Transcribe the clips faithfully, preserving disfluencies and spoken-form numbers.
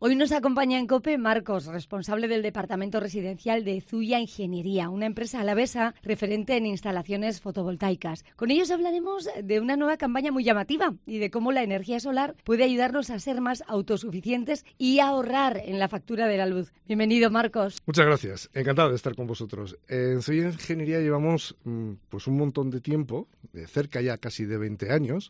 Hoy nos acompaña en COPE Marcos, responsable del Departamento Residencial de Zuya Ingeniería, una empresa alavesa referente en instalaciones fotovoltaicas. Con ellos hablaremos de una nueva campaña muy llamativa y de cómo la energía solar puede ayudarnos a ser más autosuficientes y ahorrar en la factura de la luz. Bienvenido, Marcos. Muchas gracias. Encantado de estar con vosotros. En Zuya Ingeniería llevamos pues un montón de tiempo, de cerca ya casi de veinte años,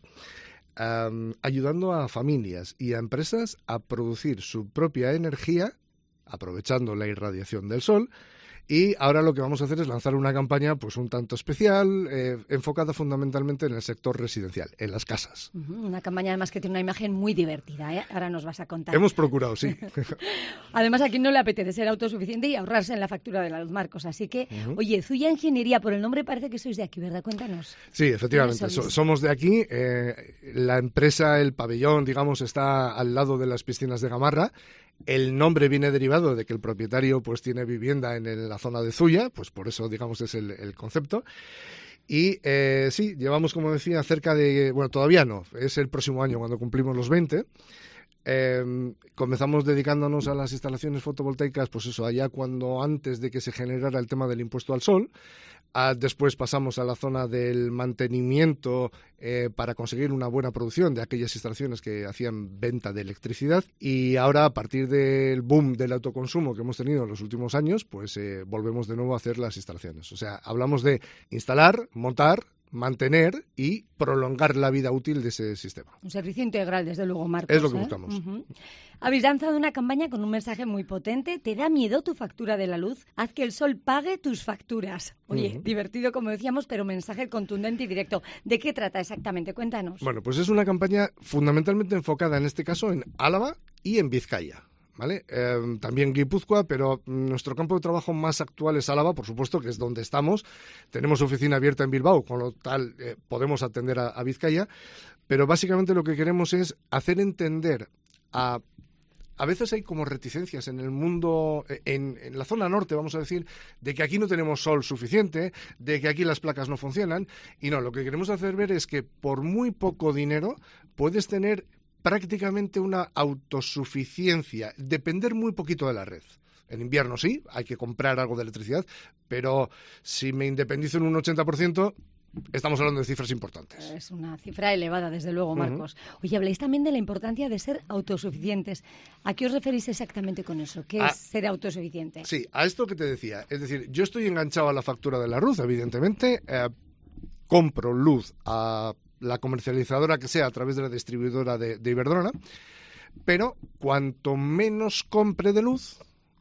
Um, ayudando a familias y a empresas a producir su propia energía, aprovechando la irradiación del sol. Y ahora lo que vamos a hacer es lanzar una campaña pues un tanto especial, eh, enfocada fundamentalmente en el sector residencial, en las casas. Uh-huh, una campaña además que tiene una imagen muy divertida, ¿eh? Ahora nos vas a contar. Hemos procurado, sí. Además, a quien no le apetece ser autosuficiente y ahorrarse en la factura de la luz, Marcos. Así que, uh-huh. Oye, Zuya Ingeniería, por el nombre parece que sois de aquí, ¿verdad? Cuéntanos. Sí, efectivamente, so, somos de aquí. Eh, la empresa, el pabellón, digamos, está al lado de las piscinas de Gamarra. El nombre viene derivado de que el propietario pues tiene vivienda en el, la zona de Zuya, pues por eso, digamos, es el, el concepto. Y eh, sí, llevamos, como decía, cerca de... Bueno, todavía no, es el próximo año cuando cumplimos los veinte. Eh, comenzamos dedicándonos a las instalaciones fotovoltaicas, pues eso, allá cuando antes de que se generara el tema del impuesto al sol. Ah, después pasamos a la zona del mantenimiento eh, para conseguir una buena producción de aquellas instalaciones que hacían venta de electricidad, y ahora, a partir del boom del autoconsumo que hemos tenido en los últimos años, pues eh, volvemos de nuevo a hacer las instalaciones. O sea, hablamos de instalar, montar, mantener y prolongar la vida útil de ese sistema. Un servicio integral, desde luego, Marcos. Es lo que ¿eh? buscamos. Uh-huh. Habéis lanzado una campaña con un mensaje muy potente. ¿Te da miedo tu factura de la luz? Haz que el sol pague tus facturas. Oye, uh-huh. Divertido, como decíamos, pero mensaje contundente y directo. ¿De qué trata exactamente? Cuéntanos. Bueno, pues es una campaña fundamentalmente enfocada, en este caso, en Álava y en Vizcaya. ¿Vale? Eh, también Guipúzcoa, pero nuestro campo de trabajo más actual es Álava, por supuesto, que es donde estamos. Tenemos oficina abierta en Bilbao, con lo tal eh, podemos atender a, a Vizcaya, pero básicamente lo que queremos es hacer entender a... A veces hay como reticencias en el mundo, en, en la zona norte, vamos a decir, de que aquí no tenemos sol suficiente, de que aquí las placas no funcionan, y no, lo que queremos hacer ver es que por muy poco dinero puedes tener prácticamente una autosuficiencia, depender muy poquito de la red. En invierno sí, hay que comprar algo de electricidad, pero si me independizo en un ochenta por ciento, estamos hablando de cifras importantes. Es una cifra elevada, desde luego, Marcos. Uh-huh. Oye, habláis también de la importancia de ser autosuficientes. ¿A qué os referís exactamente con eso? ¿Qué a, es ser autosuficiente? Sí, a esto que te decía. Es decir, yo estoy enganchado a la factura de la luz, evidentemente. Eh, compro luz a la comercializadora que sea a través de la distribuidora de, de Iberdrola, pero cuanto menos compre de luz,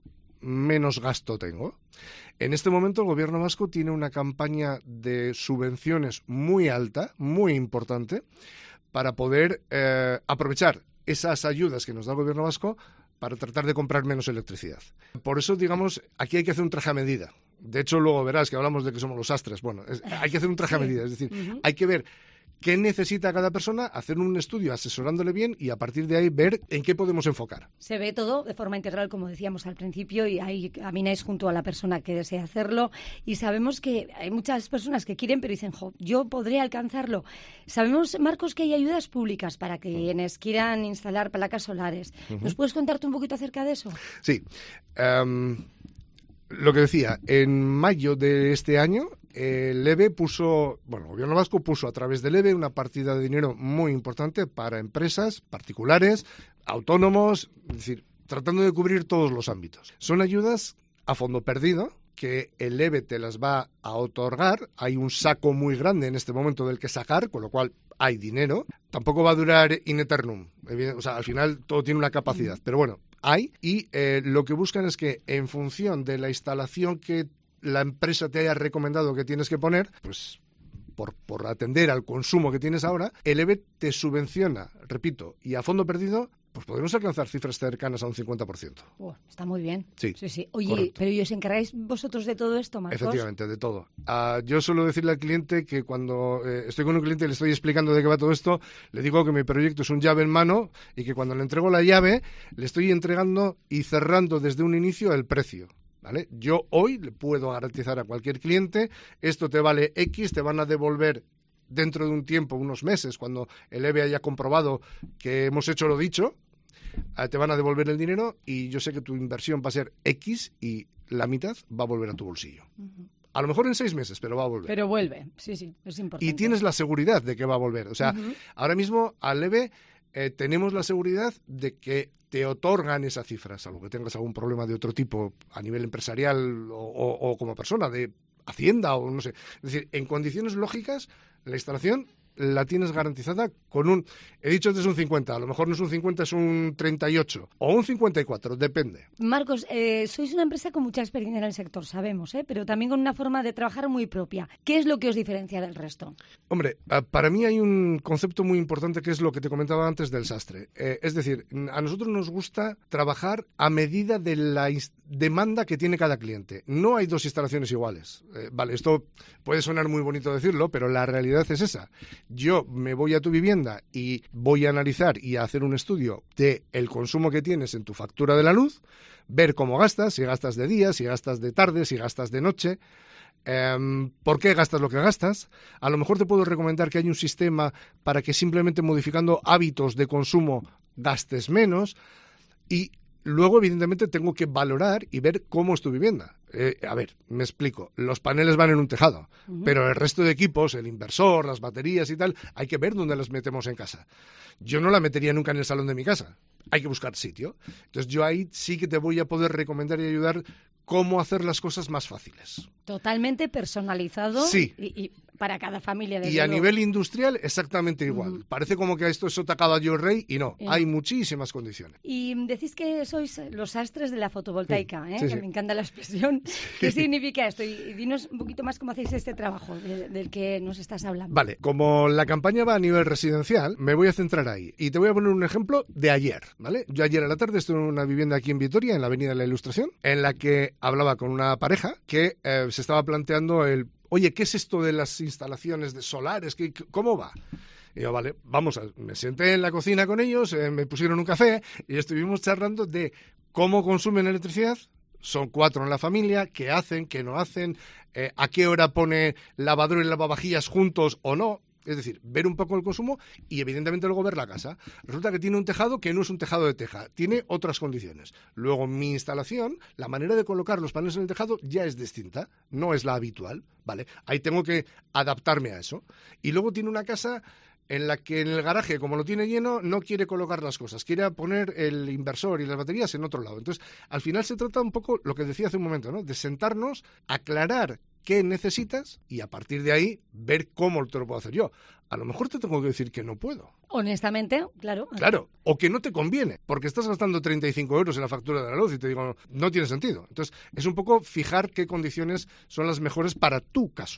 menos gasto tengo. En este momento el gobierno vasco tiene una campaña de subvenciones muy alta, muy importante, para poder eh, aprovechar esas ayudas que nos da el gobierno vasco para tratar de comprar menos electricidad. Por eso, digamos, aquí hay que hacer un traje a medida. De hecho, luego verás que hablamos de que somos los sastres. Bueno, es, hay que hacer un traje a medida, es decir, uh-huh. hay que ver qué necesita cada persona, hacer un estudio asesorándole bien y a partir de ahí ver en qué podemos enfocar. Se ve todo de forma integral, como decíamos al principio, y ahí camináis junto a la persona que desea hacerlo, y sabemos que hay muchas personas que quieren pero dicen, jo, yo podré alcanzarlo. Sabemos, Marcos, que hay ayudas públicas para quienes quieran instalar placas solares. Uh-huh. ¿Nos puedes contarte un poquito acerca de eso? Sí. Um, lo que decía, en mayo de este año el E B E puso, bueno, el gobierno vasco puso a través del E B E una partida de dinero muy importante para empresas particulares, autónomos, es decir, tratando de cubrir todos los ámbitos. Son ayudas a fondo perdido que el E B E te las va a otorgar. Hay un saco muy grande en este momento del que sacar, con lo cual hay dinero. Tampoco va a durar in eternum. O sea, al final todo tiene una capacidad, pero bueno, hay. Y eh, lo que buscan es que en función de la instalación que la empresa te haya recomendado que tienes que poner, pues por, por atender al consumo que tienes ahora, el E B E te subvenciona, repito, y a fondo perdido, pues podemos alcanzar cifras cercanas a un cincuenta por ciento. Oh, está muy bien. Sí, sí, sí. Oye, correcto. ¿pero y os encargáis vosotros de todo esto, Marcos? Efectivamente, de todo. Uh, yo suelo decirle al cliente que cuando eh, estoy con un cliente y le estoy explicando de qué va todo esto, le digo que mi proyecto es un llave en mano y que cuando le entrego la llave, le estoy entregando y cerrando desde un inicio el precio. ¿Vale? Yo hoy le puedo garantizar a cualquier cliente, esto te vale X, te van a devolver dentro de un tiempo, unos meses, cuando el E B E haya comprobado que hemos hecho lo dicho, eh, te van a devolver el dinero y yo sé que tu inversión va a ser X y la mitad va a volver a tu bolsillo. Uh-huh. A lo mejor en seis meses, pero va a volver. Pero vuelve, sí, sí, es importante. Y tienes la seguridad de que va a volver. O sea, uh-huh. ahora mismo al E B E eh, tenemos la seguridad de que te otorgan esa cifra, salvo que tengas algún problema de otro tipo a nivel empresarial o, o, o como persona, de Hacienda o no sé. Es decir, en condiciones lógicas, la instalación la tienes garantizada con un... He dicho antes un cincuenta, a lo mejor no es un cincuenta, es un treinta y ocho o un cincuenta y cuatro, depende. Marcos, eh, sois una empresa con mucha experiencia en el sector, sabemos, ¿eh? Pero también con una forma de trabajar muy propia. ¿Qué es lo que os diferencia del resto? Hombre, para mí hay un concepto muy importante que es lo que te comentaba antes del sastre. Eh, es decir, a nosotros nos gusta trabajar a medida de la demanda que tiene cada cliente. No hay dos instalaciones iguales. Eh, vale, esto puede sonar muy bonito decirlo, pero la realidad es esa. Yo me voy a tu vivienda y voy a analizar y a hacer un estudio de el consumo que tienes en tu factura de la luz, ver cómo gastas, si gastas de día, si gastas de tarde, si gastas de noche, eh, por qué gastas lo que gastas. A lo mejor te puedo recomendar que hay un sistema para que simplemente modificando hábitos de consumo gastes menos y luego, evidentemente, tengo que valorar y ver cómo es tu vivienda. Eh, a ver, me explico. Los paneles van en un tejado, uh-huh. pero el resto de equipos, el inversor, las baterías y tal, hay que ver dónde las metemos en casa. Yo no la metería nunca en el salón de mi casa. Hay que buscar sitio. Entonces, yo ahí sí que te voy a poder recomendar y ayudar cómo hacer las cosas más fáciles. Totalmente personalizado. Sí. Y, y para cada familia. Y a nivel industrial, exactamente igual. Uh-huh. Parece como que esto es sota caballo rey y no. Eh. Hay muchísimas condiciones. Y decís que sois los sastres de la fotovoltaica, sí. ¿eh? Sí, que sí. Me encanta la expresión. Sí. ¿Qué significa esto? Y dinos un poquito más cómo hacéis este trabajo de, del que nos estás hablando. Vale, como la campaña va a nivel residencial, me voy a centrar ahí. Y te voy a poner un ejemplo de ayer, ¿vale? Yo ayer a la tarde estuve en una vivienda aquí en Vitoria, en la Avenida de la Ilustración, en la que hablaba con una pareja que eh, se estaba planteando el... Oye, ¿qué es esto de las instalaciones de solares? ¿Qué, ¿Cómo va? Y yo, vale, vamos, a, me senté en la cocina con ellos, eh, me pusieron un café y estuvimos charlando de cómo consumen electricidad. Son cuatro en la familia, qué hacen, qué no hacen, eh, a qué hora pone lavadora y lavavajillas juntos o no. Es decir, ver un poco el consumo y evidentemente luego ver la casa. Resulta que tiene un tejado que no es un tejado de teja, tiene otras condiciones. Luego mi instalación, la manera de colocar los paneles en el tejado ya es distinta, no es la habitual, ¿vale? Ahí tengo que adaptarme a eso. Y luego tiene una casa en la que en el garaje, como lo tiene lleno, no quiere colocar las cosas, quiere poner el inversor y las baterías en otro lado. Entonces, al final se trata un poco, lo que decía hace un momento, ¿no? De sentarnos, aclarar qué necesitas y a partir de ahí ver cómo te lo puedo hacer yo. A lo mejor te tengo que decir que no puedo. Honestamente, claro. Claro, o que no te conviene, porque estás gastando treinta y cinco euros en la factura de la luz y te digo, no, no tiene sentido. Entonces, es un poco fijar qué condiciones son las mejores para tu caso.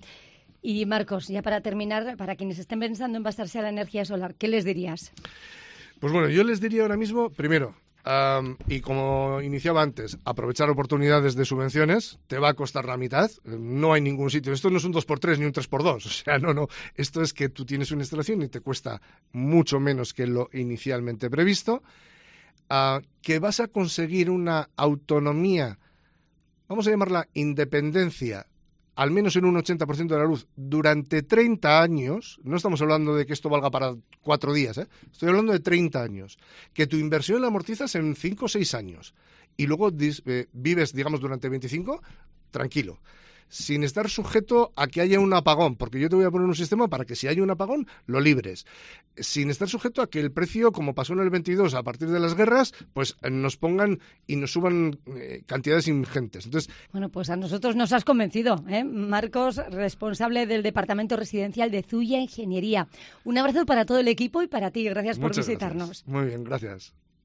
Y Marcos, ya para terminar, para quienes estén pensando en basarse a la energía solar, ¿qué les dirías? Pues bueno, yo les diría ahora mismo, primero, Um, y como iniciaba antes, aprovechar oportunidades de subvenciones, te va a costar la mitad, no hay ningún sitio, esto no es un dos por tres ni un tres por dos, o sea, no, no, esto es que tú tienes una instalación y te cuesta mucho menos que lo inicialmente previsto, uh, que vas a conseguir una autonomía, vamos a llamarla independencia, al menos en un ochenta por ciento de la luz, durante treinta años, no estamos hablando de que esto valga para cuatro días, ¿eh? Estoy hablando de treinta años, que tu inversión la amortizas en cinco o seis años y luego eh, vives, digamos, durante veinticinco, tranquilo, sin estar sujeto a que haya un apagón, porque yo te voy a poner un sistema para que si hay un apagón, lo libres, sin estar sujeto a que el precio, como pasó en el veintidós, a partir de las guerras, pues nos pongan y nos suban eh, cantidades ingentes. Entonces, bueno, pues a nosotros nos has convencido, ¿eh? Marcos, responsable del Departamento Residencial de Zuya Ingeniería. Un abrazo para todo el equipo y para ti. Gracias por visitarnos. Gracias. Muy bien, gracias.